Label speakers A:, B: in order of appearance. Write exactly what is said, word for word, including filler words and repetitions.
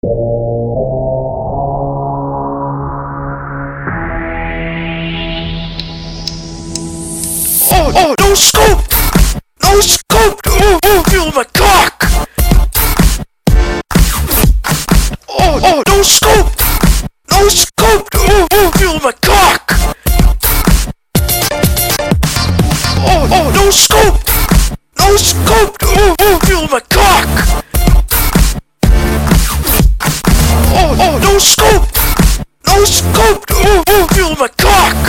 A: Oh, oh, no scope! No scope! Oh, oh, feel my cock! Oh, oh, no scope! No scope! Oh, oh, feel my cock! Oh, oh, no scope! No scope! Oh, oh, feel my cock! Oh, oh, no scope! No scope! Oh, oh, feel my cock!